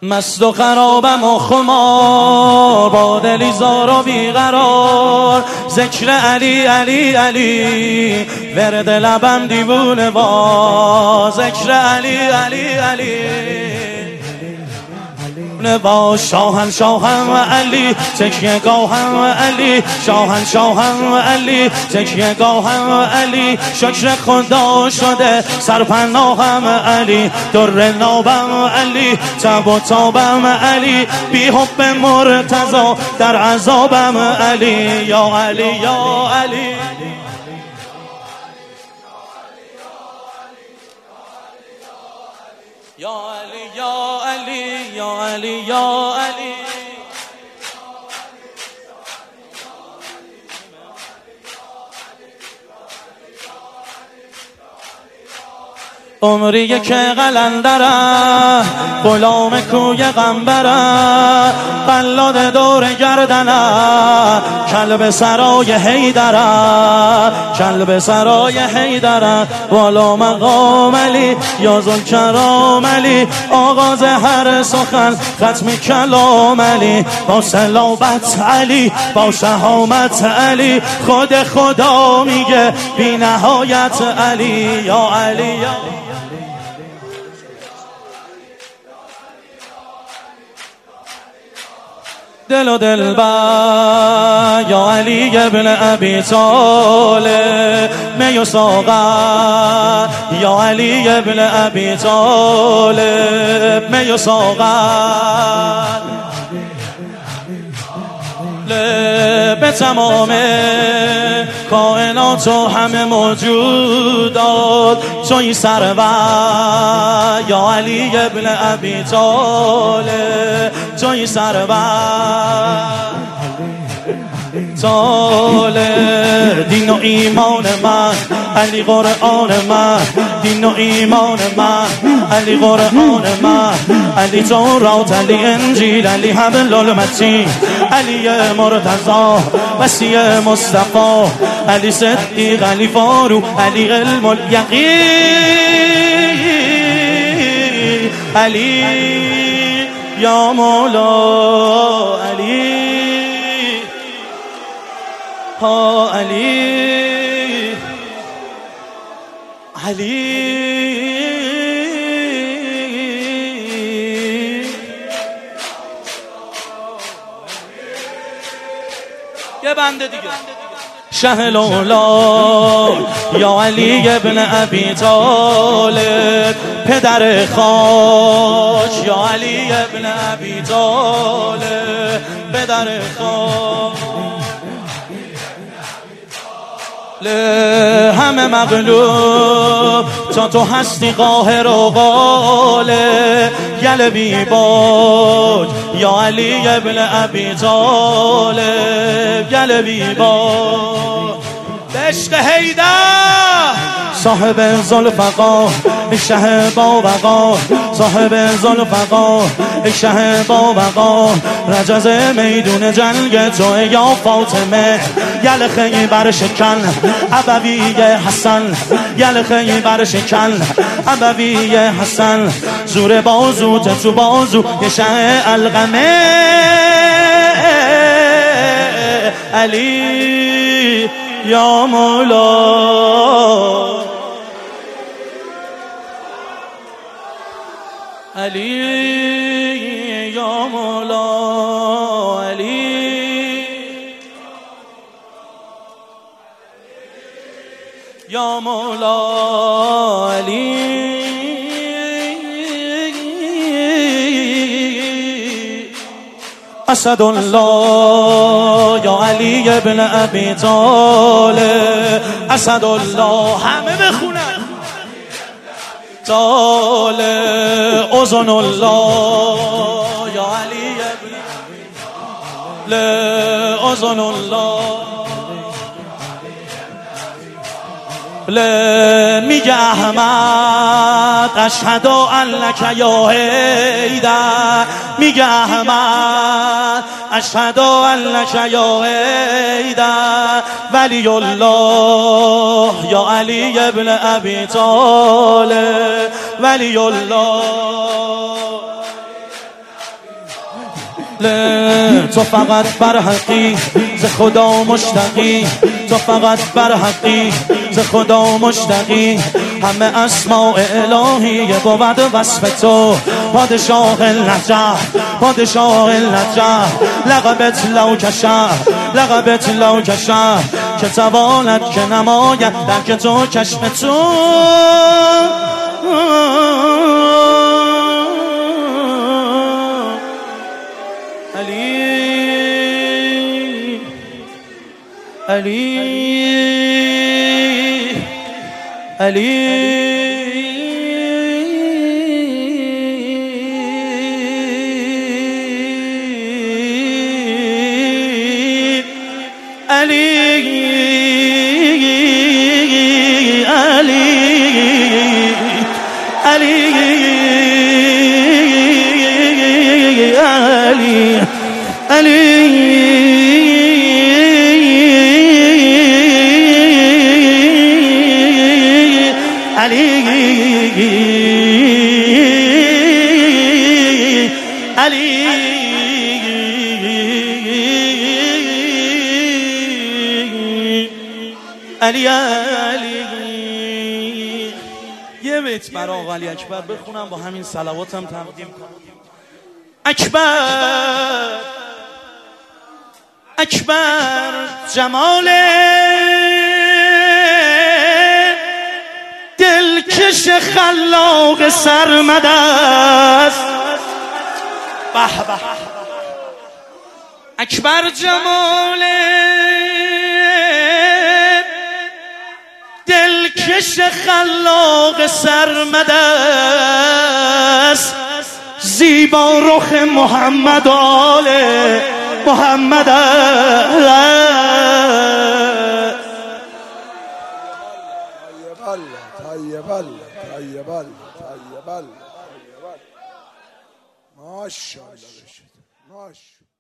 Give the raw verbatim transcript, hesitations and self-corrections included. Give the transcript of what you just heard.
مست و خرابم و خمار، با دلی زار و بیقرار. ذکر علی علی علی، ورد لبم دیوونه با. ذکر علی علی علی با. شاهن شاهن و علی، تکیه گاهن و علی. شاهن شاهن و علی، تکیه گاهن و علی. شکر خدا شده سرپناهم علی. در نابم علی، تب و تابم علی. بی حب مرتضی در عذابم علی. یا علی یا علی یا علی یا علی یا علی یا علی. عمری که قلندره، غلام کوی غنبره. قلاد دور گردنه، کلب سرای حیدره. کلب سرای حیدره. والا مقام علی یا ذوالکرام علی. آغاز هر سخن ختم کلام علی. با صلابت علی، با شهامت علی. خود خدا میگه بی نهایت علی. یا علی یا دل و دلبر یا علی ابن ابی طالب. می و ساغر یا علی ابن ابی طالب. می و ساغر به تمام کائنات و همه موجودات توی سرور یا علی ابن ابی طالب. توی سرور طالب. دین و ایمان من علی قرآن من. دین و ایمان من علی قرآن من. علی تورات علی انجیل علی حبل المتین. علی مرتضی وصی مصطفی. علی صدیق علی فاروق علی علم الیقین. علی یا مولا علی ها علی علی. یه بنده دیگه. شه لولا یا علی ابن ابی طالب. پدر خاک یا علی ابن ابی طالب. پدر خاک همه مغلوب تا تو هستی قاهر و غالب. گل بی باک یا علی ابن ابی طالب. گل بی باک عشق حیدر صاحب ذوالفقار. شه باوقار صاحب ذوالفقار. شه باوقار رجز میدون جنگ تو یا فاطمه. گل خیبر شکن ابوی حسن. گل خیبر شکن ابوی حسن. زور بازوت تو بازو یه شه القمه. علی یا مولا علی یا مولا علی یا مولا علی. اسد الله یا علی ابن ابی طالب. اسد الله همه بخونن. طالب اذن الله یا علی ابن اذن الله. میگه احمد اشهد انک یا حیدر. میگه احمد اشهد انک یا حیدر. ولی الله یا علی ابن ابی طالب. ولی الله تو فقط بر حقی ز خدا مشتقی، تو فقط بر حقی ز خدا مشتقی. همه اسماء الهی بود وصف تو، پادشاه النجح پادشاه النجح. لقبت لو کشه لقبت لو کشه که توانت که نماید در که تو کشف تو. علی علی علی علی علی. یه بیت برای آقا علی اکبر بخونم با همین صلواتم تقدیم کنم. اکبر اکبر جمال دلکش خلاق سرمد است. به به اکبر جمال دلکش خلاق سرمد است. زیبا رخ محمد آل محمد ماشاءالله.